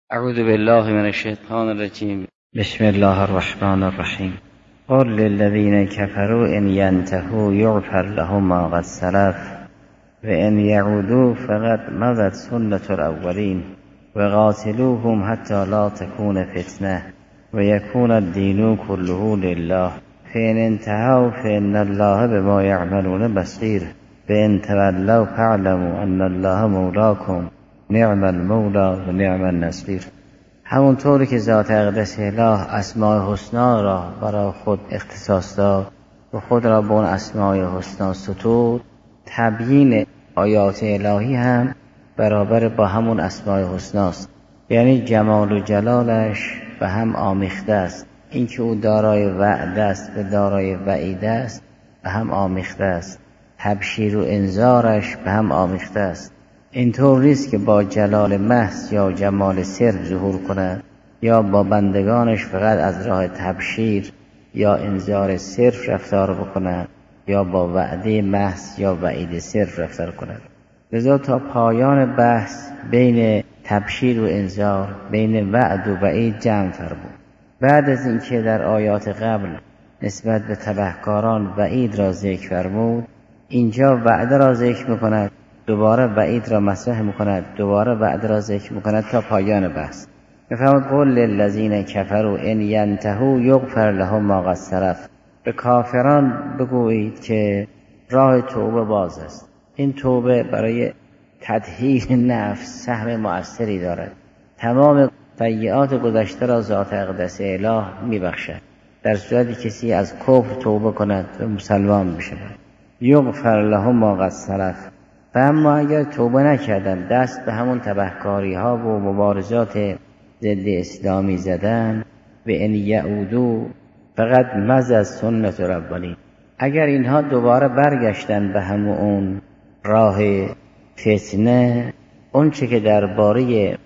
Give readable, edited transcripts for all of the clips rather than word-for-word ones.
اعوذ بالله من الشیطان الرجیم. بسم الله الرحمن الرحیم. قل للذین كفروا ان ينتهوا یغفر لهم ما قد سلف و ان یعودوا فقد مضت سنة الاولین و قاتلوهم حتی لا تكون فتنه و یکون الدین كله لله فان انتهوا فان الله بما یعملون بصیر فان تولوا فاعلموا ان الله مولاکم نعم المولا و نعم النصیر. همونطوری که ذات اقدس اله اسماء حسنا را برای خود اختصاص داد و خود را به اون اسماء حسنا ستود، تبیین آیات الهی هم برابر با همون اسماء حسناست. یعنی جمال و جلالش به هم آمیخته است. اینکه او دارای وعده است و دارای وعیده است به هم آمیخته است. تبشیر و انذارش به هم آمیخته است. اینطور نیست که با جلال محض یا جمال صرف ظهور کند یا با بندگانش فقط از راه تبشیر یا انذار صرف رفتار بکند یا با وعده محض یا وعید صرف رفتار کند. لذا تا پایان بحث بین تبشیر و انذار، بین وعد و وعید جمع فرمود. بعد از اینکه در آیات قبل نسبت به تبهکاران وعید را ذکر فرمود، اینجا وعده را ذکر میکند، دوباره وعید را مطرح میکند، دوباره وعده را ذکر میکند تا پایان بحث. میفرماید قل للذین کفروا ان ینتهوا یغفر لهم ما قد سلف. به کافران بگویید که راه توبه باز است. این توبه برای تطهیر نفس سهم مؤثری دارد. تمام سیئات گذشته را ذات اقدس اله میبخشد در صورتی کسی از کفر توبه کند و مسلمان بشود. یغفر لهم ما قد سلف. و اما اگر توبه نکردن، دست به همون تبهکاری ها و مبارزات ضد اسلامی زدن، و ان یعودوا فقط مضت سنة الاولین. اگر اینها دوباره برگشتن به همون راه فتنه، اون چه که درباره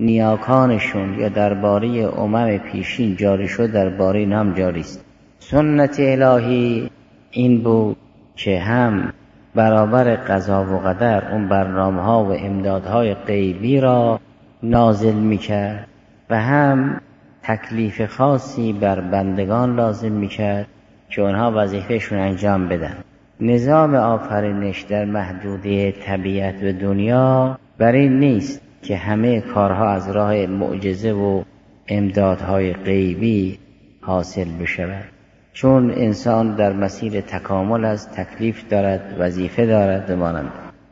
نیاکانشون یا درباره امم پیشین جاری شد درباره این هم جاری است. سنت الهی این بود که هم برابر قضا و قدر اون برنامه‌ها و امدادهای غیبی را نازل می‌کرد و هم تکلیف خاصی بر بندگان لازم می‌کرد که اونها وظیفهشون انجام بدن. نظام آفرینش در محدوده طبیعت و دنیا بر این نیست که همه کارها از راه معجزه و امدادهای غیبی حاصل بشود، چون انسان در مسیر تکامل از تکلیف دارد، وظیفه دارد و مانند.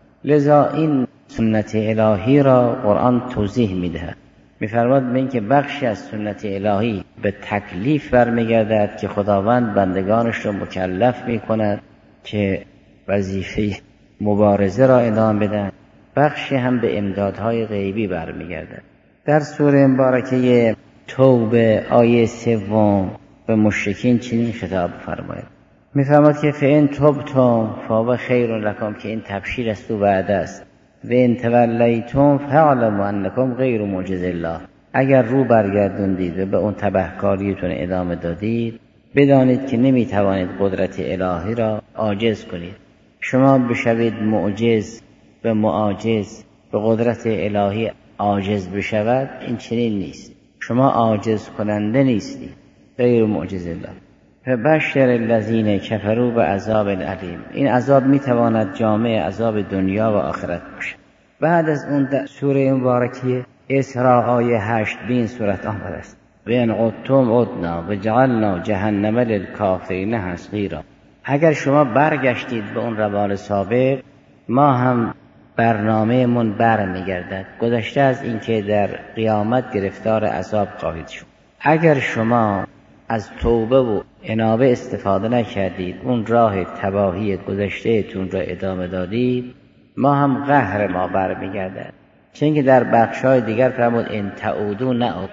لذا این سنت الهی را قرآن توضیح می‌دهد. می‌فرماید من که بخشی از سنت الهی به تکلیف برمیگردد که خداوند بندگانش را مکلف می‌کند که وظیفه مبارزه را ادامه بدن. بخشی هم به امدادهای غیبی برمیگردد. در سوره مبارکه توبه آیه 3 به مشرکین چنین خطاب فرماید. میفرماید که فإن تبتم فهو خیر لکم، که این تبشیر است و وعده است. و ان تولیتم فاعلموا انکم غیر معجز الله. اگر رو برگردوندید و به اون تبهکاریتون ادامه دادید، بدانید که نمیتوانید قدرت الهی را عاجز کنید. شما بشوید معجز و معاجز به قدرت الهی عاجز بشود، این چنین نیست. شما عاجز کننده نیستید، غیر معجز الله. فبشر الذین کفروا بعذاب علیم. این عذاب میتواند جامع عذاب دنیا و آخرت باشد. بعد از اون در سوره مبارکه اسراء آیه 8 به این صورت آمده است: و ان عدتم عدنا و جعلنا جهنم للکافرین حصیرا. اگر شما برگشتید به اون روال سابق، ما هم برنامه من برمیگردد، گذشته از اینکه در قیامت گرفتار عذاب خواهید شد. اگر شما از توبه و انابه استفاده نکردید، اون راه تباهی گذشته تون را ادامه دادید، ما هم قهر ما برمیگردد. چون که در بخشای دیگر فرمود ان تعودوا نعود.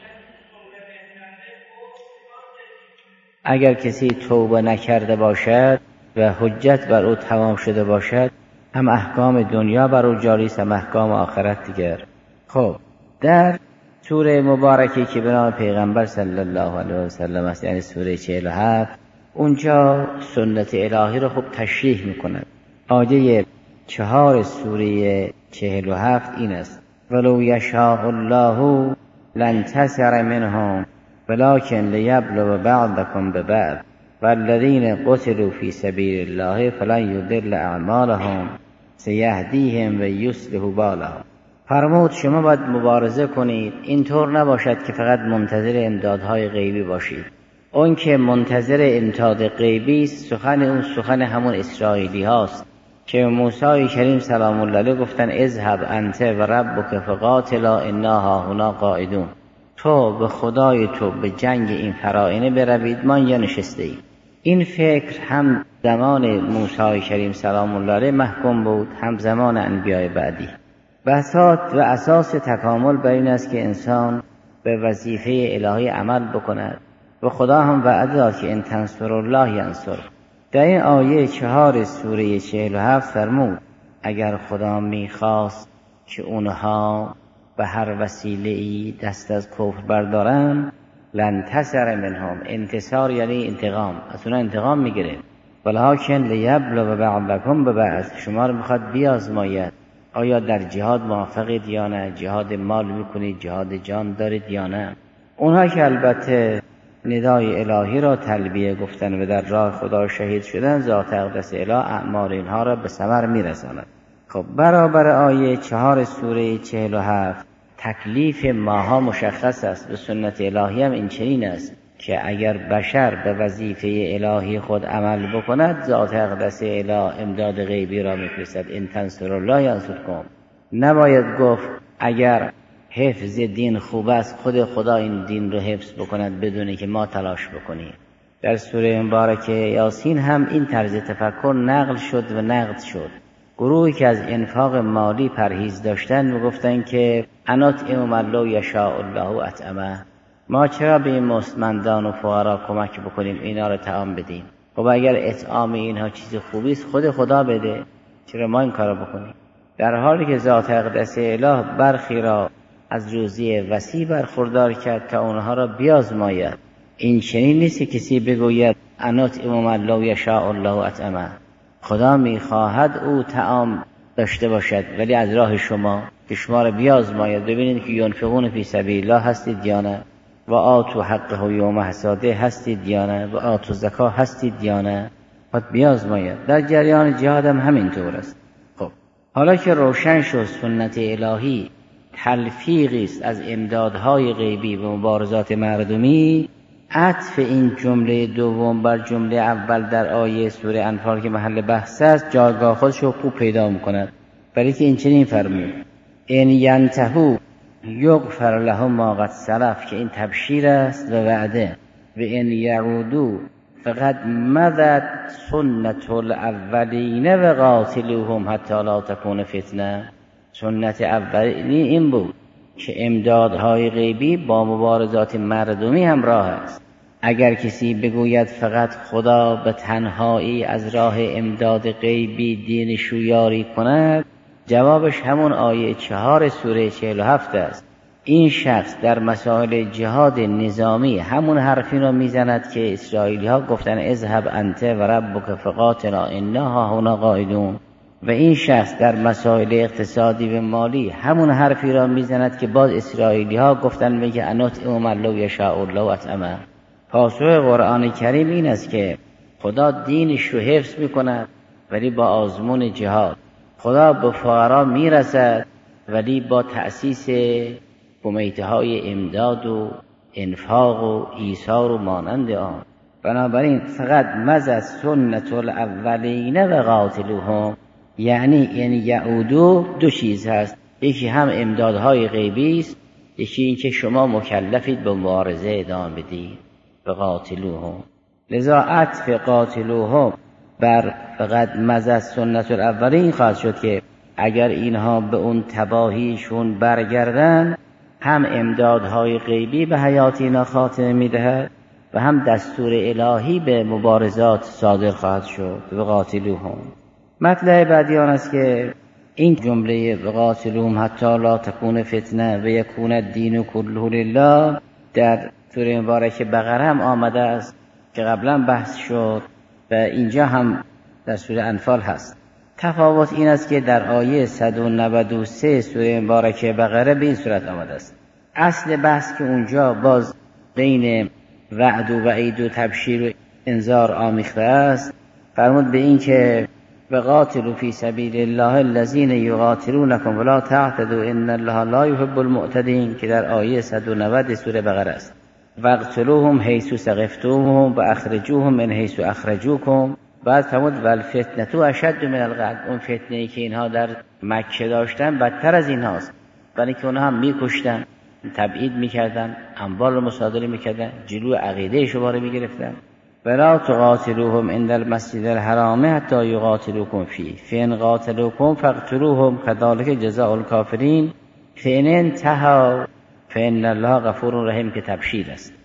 اگر کسی توبه نکرده باشد و حجت بر او تمام شده باشد، هم احکام دنیا بر او جاری است، هم احکام آخرت دیگر. خب در سوره مبارکی که به نام پیغمبر صلی الله علیه و سلم است، یعنی سوره 47، اونجا سنت الهی رو خوب تشریح میکند. آیه 4 سوره 47 این است: ولو یشاء الله لانتصر منهم ولكن لیبلو بعضکم ببعض والذین قتلوا فی سبیل الله فلن یضل اعمالهم سیهدیهم و یصلح بالهم. فرمود شما باید مبارزه کنید، اینطور نباشد که فقط منتظر امدادهای غیبی باشید. اون که منتظر امداد غیبی است، سخن اون سخن همون اسرائیلی هاست که موسی کریم سلام الله علیه گفتن اذهب انت و ربک فقاتلا انا هاهنا قاعدون. تو به خدای تو به جنگ این فراعنه بروید، ما اینجا نشسته ایم. این فکر هم زمان موسی کریم سلام الله علیه محکوم بود، هم زمان انبیاء بعدی. بساط و اساس تکامل بر این است که انسان به وظیفه الهی عمل بکند و خدا هم وعده داد که ان تنصروا الله ینصر. در این آیه 4 سوره 47 فرمود اگر خدا میخواست که اونها به هر وسیله‌ای دست از کفر بردارن لانتصر منهم. انتصار یعنی انتقام، از اونها انتقام میگیره. ولکن لیبلو بعضکم ببعض، شما رو میخواد بیازماید آیا در جهاد موافقید یا نه، جهاد مال میکنید، جهاد جان دارید یا نه. اونها که البته ندای الهی را تلبیه گفتن و در راه خدا شهید شدن، ذات اقدس اله اعمال اینها را به ثمر میرساند. خب برابر آیه 4 سوره 47 تکلیف ماها مشخص است. به سنت الهی هم این چنین است که اگر بشر به وظیفه الهی خود عمل بکند، ذات اقدس اله امداد غیبی را میفرستد. ان تنصروا الله ینصرکم. نباید گفت اگر حفظ دین خوب است خود خدا این دین رو حفظ بکند بدون که ما تلاش بکنیم. در سوره مبارکه یاسین هم این طرز تفکر نقل شد و نقد شد. گروهی که از انفاق مالی پرهیز داشتن میگفتن که اناطعم من لو یشاء الله اطعمه، ما چرا به این مستمندان و فقرا کمک بکنیم، اینا رو طعام بدیم؟ خب اگر اطعام اینها چیز خوبی است خود خدا بده، چرا ما این کارو بکنیم؟ در حالی که ذات اقدس اله برخی را از روزی وسیع برخوردار کرد تا اونها را بیازماید. این چنین نیست که کسی بگوید اناطعم من لو یشاء الله اطعمه. خدا میخواهد او طعام داشته باشد ولی از راه شما که شما را بیازماید، ببینید که ینفقون فی سبیل الله هستید یا نه، و آتوا حقه یوم حصاده هستید یا نه، و آتوا زکات هستید یا نه، خود بیازماید. در جریان جهاد هم همینطور است. خب حالا که روشن شد سنت الهی تلفیقی است از امدادهای غیبی و مبارزات مردمی، عطف این جمله دوم بر جمله اول در آیه سوره انفال که محل بحث است جایگاه خودش رو خوب پیدا می‌کند. برای که این چنین فرمود ان ینتهوا یغفر لهم ما قد سلف، که این تبشیر است و وعده. و ان یعودوا فقد مضت سنت الاولین و قاتلوهم حتی لا تکون فتنه. سنت اولی این بود که امدادهای غیبی با مبارزات مردمی همراه است. اگر کسی بگوید فقط خدا به تنهایی از راه امداد غیبی دین شویاری کند، جوابش همون آیه 4 سوره 47 است. این شخص در مسائل جهاد نظامی همون حرفی را میزند که اسرائیلی ها گفتن اذهب انت و ربک فقاتلا انا هاهنا قاعدون، و این شخص در مسائل اقتصادی و مالی همون حرفی را میزند که باز اسرائیلی ها گفتن میگه اناطعم من لو یشاء الله اطعمه. پاسخ قرآن کریم این است که خدا دینش رو حفظ میکند ولی با آزمون جهاد. خدا به فقرا میرسد ولی با تأسیس کمیته های امداد و انفاق و ایثار و مانند آن. بنابراین فقط مضت سنت الاولین و قاتلوهم، یعنی یعودو دو چیز هست، یکی هم امدادهای غیبی است، یکی این که شما مکلفید به مبارزه ادامه بدید و قاتلوهم. لذا عطف قاتلوهم بر فقط مضت سنت الاولین خواهد شد که اگر اینها به اون تباهیشون برگردن، هم امدادهای غیبی به حیات اینا خاتمه میدهد و هم دستور الهی به مبارزات صادر خواهد شد و قاتلوهم. مطلب بعدی آن است که این جمله وقاتلوهم حتی لا تکون فتنه و یکون الدین کله لله در سوره مبارکه بقره هم آمده است که قبلا بحث شد و اینجا هم در سوره انفال هست. تفاوت این است که در آیه 193 سوره مبارکه بقره به این صورت آمده است. اصل بحث که اونجا باز بین وعد و وعید و تبشیر و انذار آمیخته است، فرمود به این که وقاتلوا فی سبیل الله الذین یقاتلونکم ولا تعتدوا ان الله لا یحب المعتدین که در آیه 190 سوره بقره است. واقتلوهم حیث ثقفتموهم واخرجوهم من حیث اخرجوکم. بعد فرمود والفتنة اشد من القتل، اون فتنه‌ای که اینها در مکه داشتن بدتر از اینهاست، برای که اونها هم میکشتن، تبعید میکردن، اموال رو مصادره میکردن، جلو عقیده شما رو میگرفتن. ولا تقاتلوهم عند المسجد الحرام حتی یقاتلوکم فیه فإن قاتلوکم فاقتلوهم كذلك جزاء الکافرین فإن انتهوا فإن الله غفور رحیم که تبشیر است.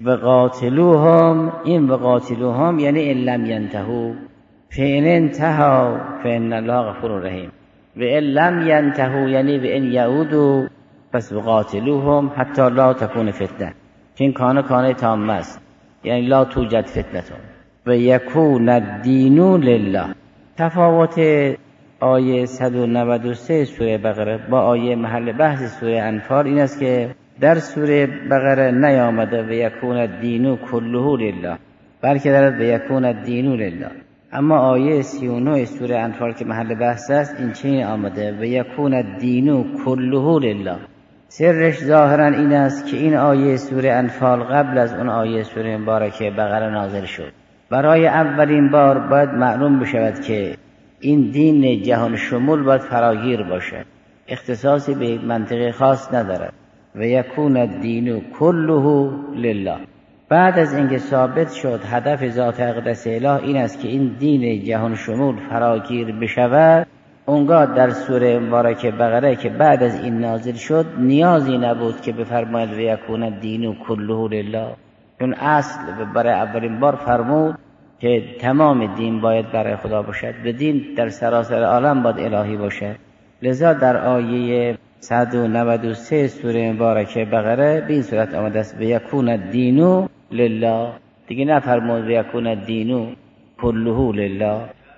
وقاتلوهم، این وقاتلوهم یعنی ان لم ینتهوا، فإن انتهوا فإن الله غفور رحیم، و ان لم ینتهوا یعنی و ان یعودوا پس وقاتلوهم حتی لا تکون فتنه، که این کانه تامه است، یعنی لا توجد فتنتون و یکون الدین لله. تفاوت آیه 193 سوره بقره با آیه محل بحث سوره انفال این است که در سوره بقره نیامده و یکون الدین کله لله، بلکه در و یکون الدین لله. اما آیه 39 سوره انفال که محل بحث است این چنین آمده و یکون الدین کله لله. سرش ظاهرا این است که این آیه سوره انفال قبل از اون آیه سوره مبارکه بقره نازل شد. برای اولین بار باید معلوم بشود که این دین جهان شمول باید فراگیر باشد، اختصاصی به یک منطقه خاص ندارد. و یکون الدین کله لله. بعد از اینکه ثابت شد هدف ذات اقدس اله این است که این دین جهان شمول فراگیر بشود، اونگاه در سوره مبارکه بقره که بعد از این نازل شد نیازی نبود که بفرماید و یکون الدین کله لله، چون اصل برای اولین بار فرمود که تمام دین باید برای خدا باشد و دین در سراسر عالم باید الهی باشد. لذا در آیه 193 سوره مبارکه بقره به این صورت آمده است و یکون الدین لله، دیگه نفرمود و یکون الدین کله لله.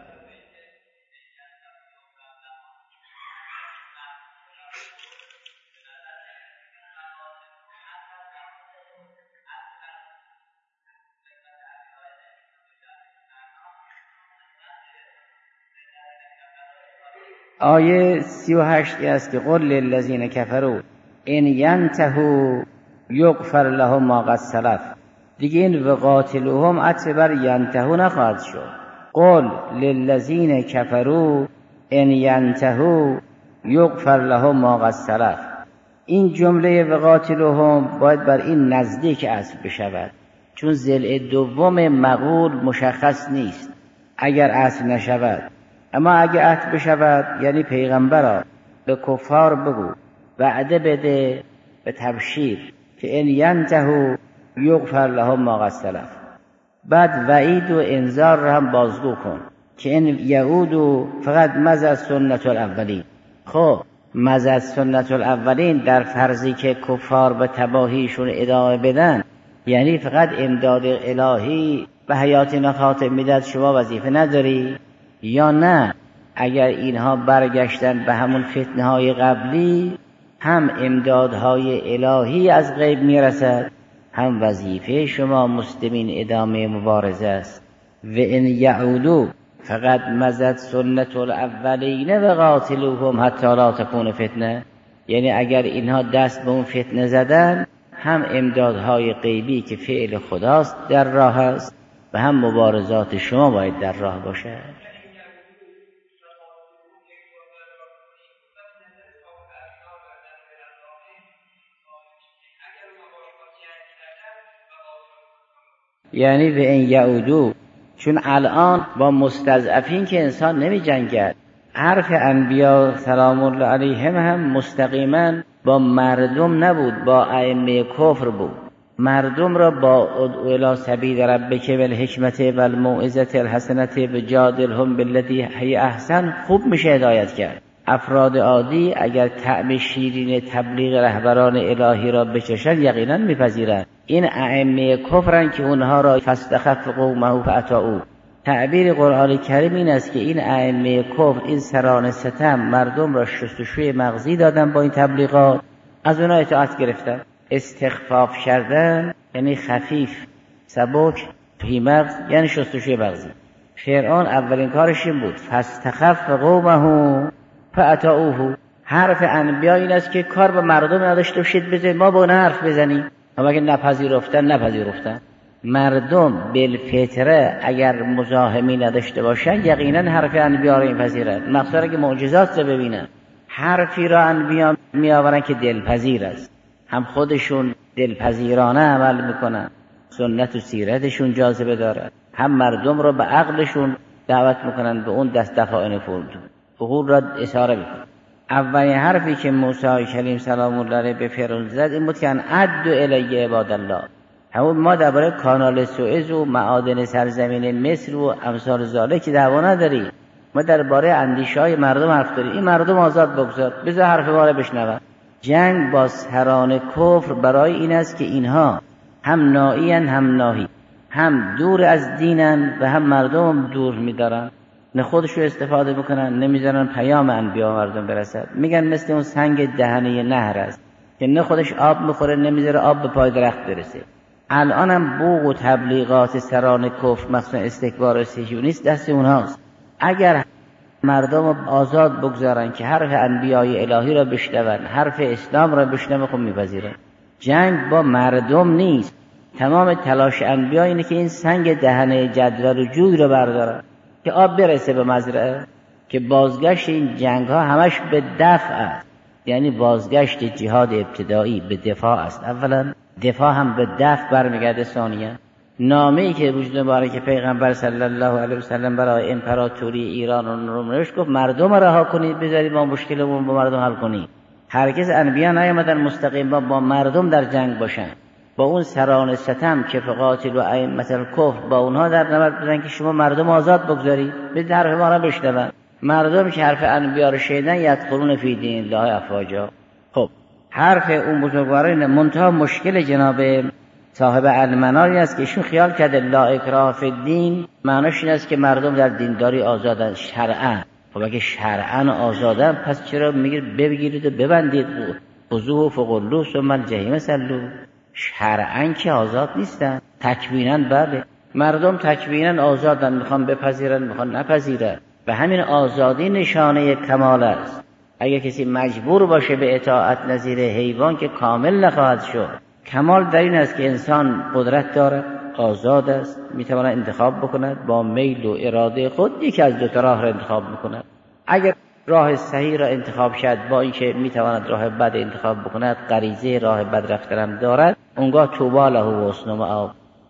آیه 38 است که قل للذین کفروا ان ینتهوا یغفر لهم ما قد سلف. دیگه این وقاتلوهم عطف بر ینتهوا نخواهد شد. قل للذین کفروا ان ینتهوا یغفر لهم ما قد سلف. این جمله وقاتلوهم باید بر این نزدیک عطف بشود، چون ضلع دوم مقول مشخص نیست اگر عطف نشود. اما اگه عطف بشود یعنی پیغمبرا به کفار بگو وعده بده به تبشیر که ان ینتهوا یغفر لهم ما قد سلف. بعد وعید و انذار را هم بازگو کن که ان یعودوا فقط مضت سنت الاولین. خب مضت سنت الاولین در فرضی که کفار به تباهیشون ادامه بدن یعنی فقط امداد الهی به حیات نخاتم میداد، شما وظیفه نداری؟ یا نه اگر اینها برگشتن به همون فتنه های قبلی هم امدادهای الهی از غیب میرسد، هم وظیفه شما مسلمین ادامه مبارزه است. و ان یعودوا فقط مضت سنت الاولین و قاتلوهم حتی لا تکون فتنه، یعنی اگر اینها دست به اون فتنه زدن هم امدادهای غیبی که فعل خداست در راه است و هم مبارزات شما باید در راه باشد. یعنی به این یعودو، چون الان با مستضعفین که انسان نمی جنگد. حرف انبیا سلام الله علیهم هم مستقیما با مردم نبود، با ائمه کفر بود. مردم را با ادعو الی سبیل ربک بالحکمت والموعظة الحسنة وجادلهم بالتي هی احسن خوب میشه هدایت کرد. افراد عادی اگر طعم شیرین تبلیغ رهبران الهی را بچشند یقینا میپذیرند. این ائمه کفرن که اونها را فاستخف قومه فاطاعوا، تعبیر قرآن کریم این است که این ائمه کفر، این سران ستم، مردم را شستشوی مغزی دادن با این تبلیغات، از اونها اطاعت گرفتن. استخفاف کردن یعنی خفیف، سبک، فی مغز یعنی شستشوی مغزی. فرعون اولین کارش این بود، فاستخف قومه فاطاعوه. حرف انبیا این است که کار به مردم نداشته باشید، بذارید ما با اون حرف بزنیم. اما اگه نپذیرفتن مردم بالفطره اگر مزاحمی نداشته باشن یقینا حرف انبیا را میپذیرند. مخصوصا که معجزات رو ببینن، حرفی را انبیا میآورن که دلپذیر است، هم خودشون دلپذیرانه عمل میکنن، سنت و سیرتشون جاذبه دارد، هم مردم را به عقلشون دعوت میکنن به اون دست دفاعن فهول را اشاره میکنن. اولین حرفی که موسی کلیم سلام الله علیه به فرعون زد این بود که ان عدوا الی عباد الله. همون ما درباره کانال سوئز و معادن سرزمین مصر و امثال ذالک دعوا نداریم، ما درباره اندیشه‌های مردم حرف داریم. این مردم آزاد بگذار، بذار حرف ما را بشنون. جنگ با سران کفر برای این است که اینها هم نائیان هم ناهی، هم دور از دینن و هم مردم دور می‌دارن، نه خودشو استفاده میکنن نمیذارن پیام انبیا مردم برسد. میگن مثل اون سنگ دهنه نهر است که نه خودش آب میخوره نمیذاره آب به پای درخت برسه. الان هم بوق و تبلیغات سران کفر مثلا استکبار و صهیونیست دست اونهاست. اگر مردم آزاد بگذارن که حرف انبیای الهی را بشنون، حرف اسلام را بشنون، خب میپذیرن. جنگ با مردم نیست، تمام تلاش انبیا اینه که این سنگ دهنه جدول و جوی رو بردارن که آب برسه به مزرعه. که بازگشت این جنگ ها همش به دفع است، یعنی بازگشت جهاد ابتدایی به دفاع است. اولا دفاع هم به دفع برمیگرده. ثانیا نامه‌ای که روز مبارک پیغمبر صلی الله علیه و سلم برای امپراتوری ایران و روم نوشت، گفت مردم رها کنید، بذارید ما مشکلمون با مردم حل کنیم. هرگز انبیا نیامدن مستقیم با مردم در جنگ باشن، با اون سران ستم که فقاتل و ائمه الکفر با اونها در نبرد بودن که شما مردم آزاد بگذارید، به حرف ما را بشنون. مردم که حرف انبیا را شنیدن یدخلون فی دین الله افواجا. خب حرف اون بزرگواران منتها مشکل جناب صاحب المناری است که ایشون خیال کرده لا اکراه فی الدین معناش این است که مردم در دینداری آزادن شرعا. خب اگه شرعا آزادن پس چرا بگیرید و ببندید خذوه فغلوه ثم الجحیم صلوه؟ شرعاً که آزاد نیستن، تکویناً بله. مردم تکویناً آزادن، میخوان بپذیرن میخوان نپذیرن، و همین آزادی نشانه کمال است. اگه کسی مجبور باشه به اطاعت نظیر حیوان که کامل نخواهد شد. کمال در این است که انسان قدرت دارد، آزاد است، میتواند انتخاب بکند، با میل و اراده خود یکی از دو تا راه را انتخاب بکند. اگر راه صحیح را انتخاب شد با اینکه میتواند راه بد انتخاب بکند، غریزه راه بد رفتن دارد، اونگاه طوبی له و حسن مآب.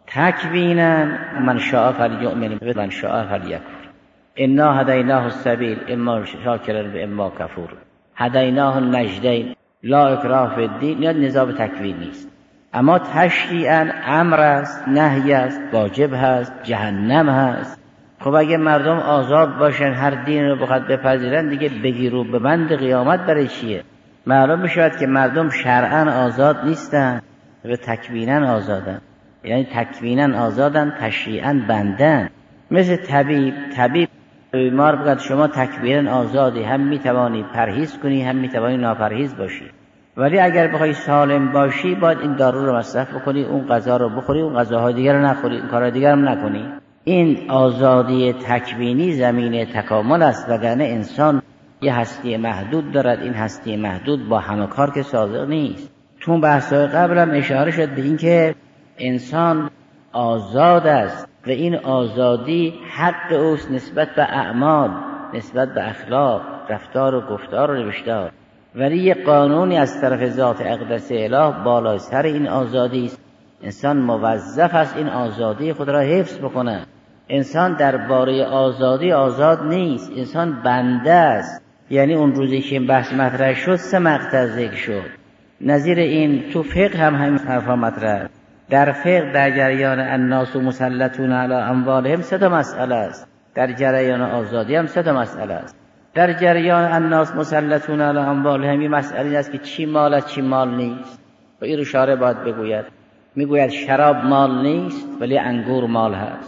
تکوینا من شاء فلیؤمن و من شاء فلیکفر. انا هدیناه السبیل اما شاکرا و اما کفور. هدیناه النجدین لا اکراه فی الدین. یا نظام تکوین نیست، اما تشریعاً امر است، نهی است، واجب هست، جهنم هست. خب اگه مردم آزاد باشن هر دین رو بخواد بپذیرن، دیگه بگیر و ببند قیامت برای چیه؟ معلوم میشود که مردم شرعاً آزاد نیستن و تکویناً آزادن. یعنی تکویناً آزادن، تشریعاً بندن. مثل طبیب بیمار بگه شما تکویناً آزادی، هم میتوانی پرهیز کنی هم میتوانی ناپرهیز باشی، ولی اگر بخوای سالم باشی باید این دارو رو مصرف بکنی، اون غذا رو بخوری، اون غذاهای دیگر رو نخوری، این کارهای دیگر هم نکنی. این آزادی تکوینی زمینه تکامل است، وگرنه انسان یه هستی محدود دارد. این هستی محدود با همه کار که صادق نیست. تو بحث‌های قبل هم اشاره شد به این که انسان آزاد است و این آزادی حق اوست نسبت به اعمال، نسبت به اخلاق، رفتار و گفتار و نوشتار. ولی یه قانونی از طرف ذات اقدس اله بالای سر این آزادی است. انسان موظف است این آزادی خود را حفظ بکنه. انسان درباره آزادی آزاد نیست، انسان بنده است. یعنی اون روزی که این بحث مطرح شد 3 مقطع ذکر شد. نظیر این تو فقه هم همین حرفا مطرح. در فقه در جریان الناس مسلطون علی اموالهم 3 مسئله است. در جریان آزادی هم 3 مسئله است. در جریان الناس مسلطون علی اموالهم این مسئله است که چی مال است چی مال نیست. و این رو شارع باید بگوید. میگوید شراب مال نیست ولی انگور مال هست.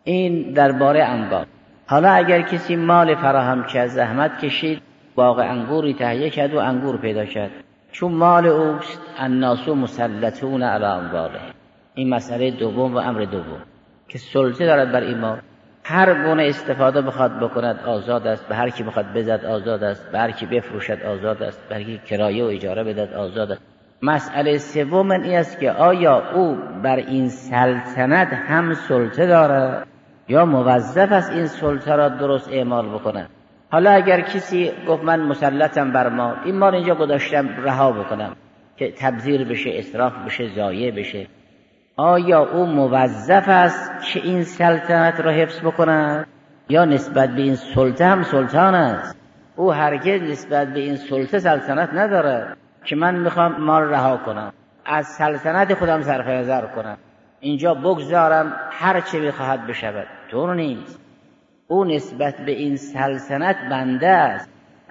این درباره انبار. حالا اگر کسی مال فراهم کرد، زحمت کشید، باغ انگوری تهیه کرد و انگور پیدا کرد، چون مال اوست، الناس مسلطون علی امواله. این مسئله دوم و امر دوم که سلطه دارد بر این مال. هر گونه استفاده بخواد بکند آزاد است، به هر کی بخواد بزد آزاد است، به هر کی بفروشد آزاد است، به هر کی کرایه و اجاره بدهد آزاد است. مسئله سوم این است که آیا او بر این سلطنت هم سلطه دارد یا موظف است این سلطه را درست اعمال بکند. حالا اگر کسی گفت من مسلطم بر مال، این مال اینجا گذاشتم رها بکنم که تبذیر بشه، اسراف بشه، ضایع بشه، آیا او موظف است که این سلطنت را حفظ بکند یا نسبت به این سلطه هم سلطان است؟ او هرگز نسبت به این سلطه سلطنت ندارد که من میخوام مال رها کنم، از سلطنت خودم صرف نظر کنم، اینجا بگذارم هر چه بخواهد بشود. طور نیست. او نسبت به این سلطنت بنده است،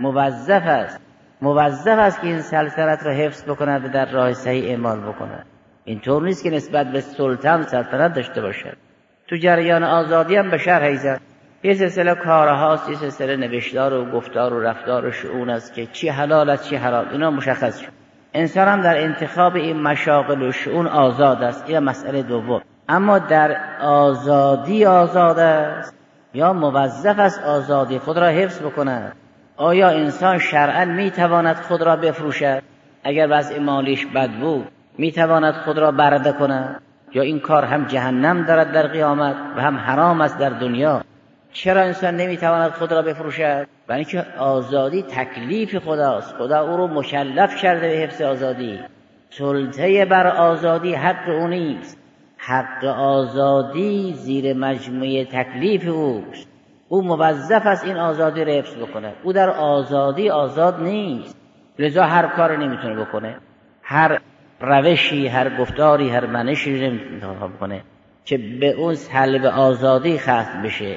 موظف است که این سلطنت را حفظ بکند و در راه صحیح اعمال بکند. اینطور نیست که نسبت به سلطان سلطنت داشته باشد. تو جریان آزادی هم به شرح زد یه سلسله کارهاست، یه سلسله نوشتار و گفتار و رفتار و شؤون است که چی حلال است چی حرام، اینا مشخص شد. انسان هم در انتخاب این مشاغل و شؤون آزاد است، این مسئله دوم. اما در آزادی آزاد است یا موظف است آزادی خود را حفظ بکند؟ آیا انسان شرعاً میتواند خود را بفروشد اگر وضع مالیش بد بود؟ میتواند خود را برده کند؟ یا این کار هم جهنم دارد در قیامت و هم حرام است در دنیا؟ چرا انسان نمیتواند خود را بفروشد؟ برای اینکه آزادی تکلیف خداست، خدا او رو مکلف کرده به حفظ آزادی. سلطه بر آزادی حق او نیست، حق آزادی زیر مجموعه تکلیف اوست. او موظف است این آزادی را حفظ بکنه. او در آزادی آزاد نیست، لذا هر کار نمیتونه بکنه، هر روشی، هر گفتاری، هر منشی نمیتونه بکنه که به اون سلب آزادی ختم بشه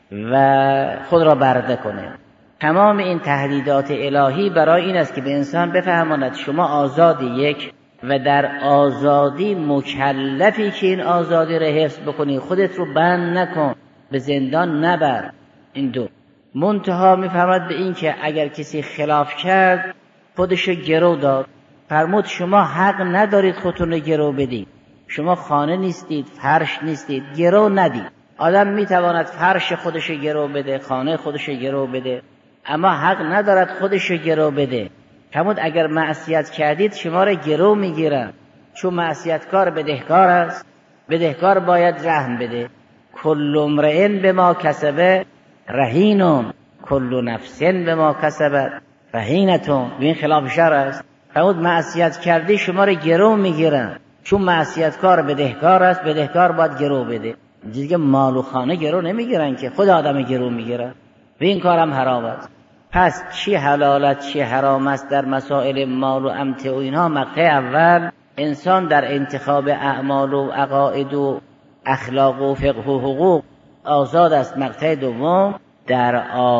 و خود را برده کنه. تمام این تهدیدات الهی برای این است که به انسان بفهماند شما آزادی یک و در آزادی مکلفی که این آزادی را حفظ بکنی، خودت رو بند نکن، به زندان نبر. این دو. منتها میفهمد به این که اگر کسی خلاف کرد خودش گرو داد. فرمود شما حق ندارید خودتون رو گرو بدید، شما خانه نیستید، فرش نیستید، گرو ندید. آدم میتواند فرش خودش گرو بده، خانه خودش گرو بده، اما حق ندارد خودش گرو بده. فرمود اگر معصیت کردید شما را گرو میگیرن، چون معصیتکار بدهکار است، بدهکار باید رهن بده. کل امرئ بما کسب رهین، کل نفس بما کسبت رهینة. این خلاف شرع است. فرمود معصیت کردی شما را گرو میگیرن، چون معصیتکار بدهکار است، بدهکار باید گرو بده. دیگه مال و خانه گرو نمیگیرن که، خود آدم گرو میگیرن و این کارم حرام است. پس چی حلالت چی حرام است در مسائل مال و امتع و اینها؟ مقطع اول انسان در انتخاب اعمال و عقاید و اخلاق و فقه و حقوق آزاد است. مقطع دوم در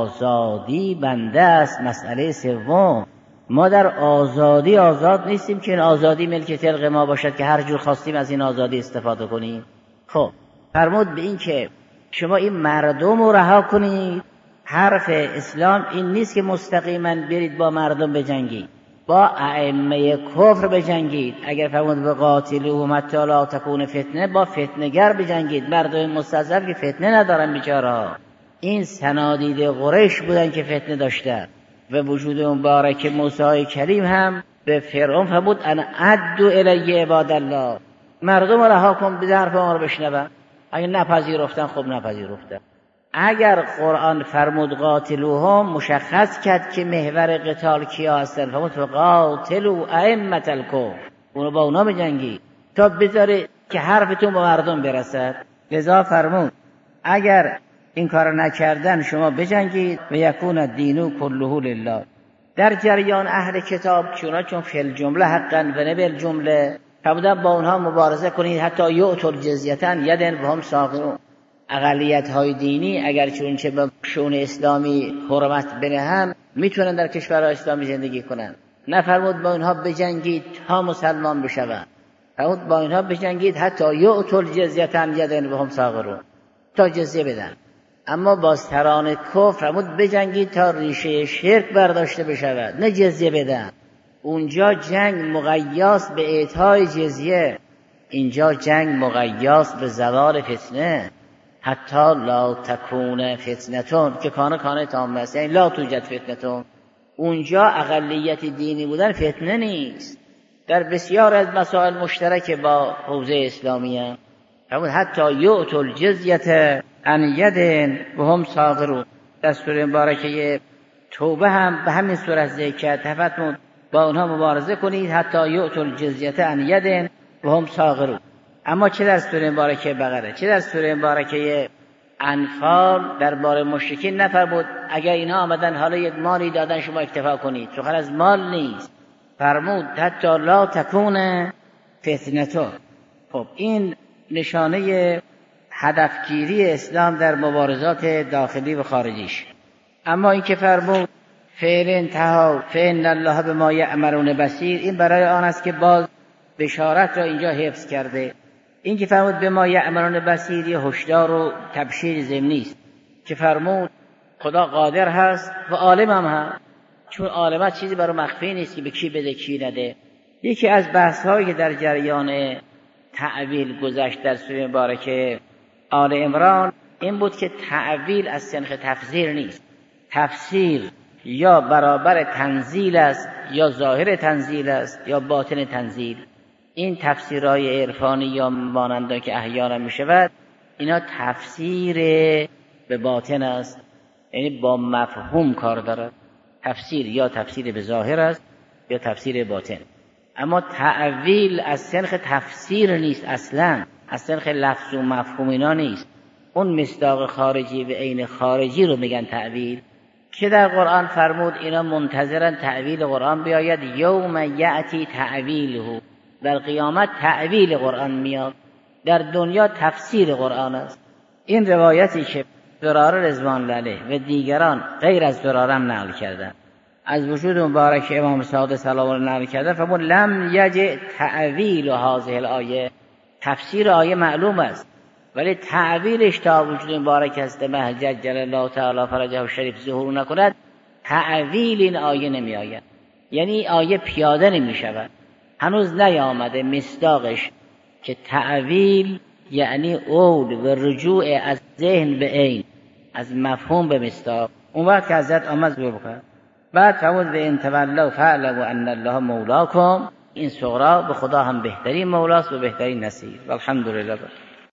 آزادی بنده است. مسئله سوم ما در آزادی آزاد نیستیم که این آزادی ملک تلق ما باشد که هر جور خواستیم از این آزادی استفاده کنیم. خب فرمود به این که شما این مردم رو رها کنید. حرف اسلام این نیست که مستقیما برید با مردم بجنگید، با ائمه کفر بجنگید. اگر فرمود بقاتلوهم حتی لا تکون فتنه، با فتنه‌گر بجنگید. مردم مستضعف که فتنه ندارن بیچاره‌ها، این صنادید قریش بودن که فتنه داشتن. و وجود مبارک موسی کریم هم به فرعون فرمود انا ادعو الی عباد الله، مردم رها کن به حرف ما رو بشنون. اگه نپذیرفتن خب نپذیرفتن. اگر قرآن فرمود قاتلوهم، مشخص کرد که محور قتال کیا هستن. فرمود قاتلوا ائمة الکفر، اونو با اونا بجنگی تا بذاره که حرفتون با مردم برسد. لذا فرمود اگر این کار نکردن شما بجنگید و یکون الدین کله لله. در جریان اهل کتاب چون فی الجمله حقا و نه بالجمله، فرمودن با اونها مبارزه کنید حتی یؤتوا الجزیة یدا وهم صاغرون. اقلیت های دینی اگر چونچه به شؤون اسلامی حرمت بدهند میتونن در کشورهای اسلامی زندگی کنن. نفرمود با اونها بجنگید تا مسلمان بشوند، فرمود با اونها بجنگید حتی یؤتوا الجزیة یدا وهم صاغرون، تا جزیه بدن. اما بازتران کفر فرمود بجنگید تا ریشه شرک برداشته بشود، نه جزیه بدن. اونجا جنگ مقیاس به اعطای جزیه، اینجا جنگ مقیاس به زوال فتنه. حتی لا تکون فتنتون که کانه تام است، یعنی لا توجد فتنتون. اونجا اقلیت دینی بودن فتنه نیست. در بسیار از مسائل مشترک با حوزه اسلامی هم فرمود حتی یؤتوا الجزیة عن ید وهم صاغرون. در سوره مبارکه توبه هم به همین صورت ذکر کرد، فرمود با اونها مبارزه کنید حتی یؤتوا الجزیة عن ید وهم صاغرون. اما چه در سوره مبارکه بقره چه در سوره مبارکه انفال درباره مشرکین نفرمود اگر اینا آمدن حالا یک مالی دادن شما اکتفا کنید، سخن از مال نیست. فرمود حتی لا تکون فتنتون. خب این نشانه هدفگیری اسلام در مبارزات داخلی و خارجیش. اما این که فرمود فعل انتها فإن الله بما یأمرون بصیر، این برای آن است که باز بشارت را اینجا حفظ کرده. این که فرمود بما یأمرون بصیر یه هشدار و تبشیر ضمنی است که فرمود خدا قادر هست و عالم هم هست، چون عالمت چیزی برای مخفی نیست که به کی بده کی نده. یکی از بحث هایی که در جریان تعویل گذشت در سوره مبارکه آل عمران این بود که تعویل از سنخ تفسیر نیست. تفسیر یا برابر تنزیل است، یا ظاهر تنزیل است، یا باطن تنزیل. این تفسیرهای عرفانی یا ماننده که احیانا می شود اینا تفسیر به باطن است، یعنی با مفهوم کار دارد. تفسیر یا تفسیر به ظاهر است یا تفسیر باطن. اما تعویل از سنخ تفسیر نیست، اصلا از سنخ لفظ و مفهوم اینا نیست. اون مصداق خارجی به عین خارجی رو میگن تعویل، که در قرآن فرمود اینا منتظرن تعویل قرآن بیاید. یوم یأتی تعویله، در قیامت تعویل قرآن میاد، در دنیا تفسیر قرآن است. این روایتی که زراره رضوان الله علیه و دیگران غیر از زراره هم نقل کردن از وجود مبارک امام صادق سلام الله نقل کردن، فرمود لم یجئ تعویل هذه الآیه، تفسیر آیه معلوم است ولی تعویلش تا وجود مبارک است مهجت جل الله تعالی فرجه و شریف ظهور نکند، تعویل این آیه نمی آید، یعنی آیه پیاده نمی شود. هنوز نیامده مصداقش که تعویل یعنی عود و رجوع از ذهن به عین، از مفهوم به مصداق. اون وقت که حضرت آمد ظهور بکن. بعد فرمود به ان تولوا فاعلموا ان الله مولاکم، این صغرا به خدا هم بهترین مولاست و بهترین نصیر. والحمدلله.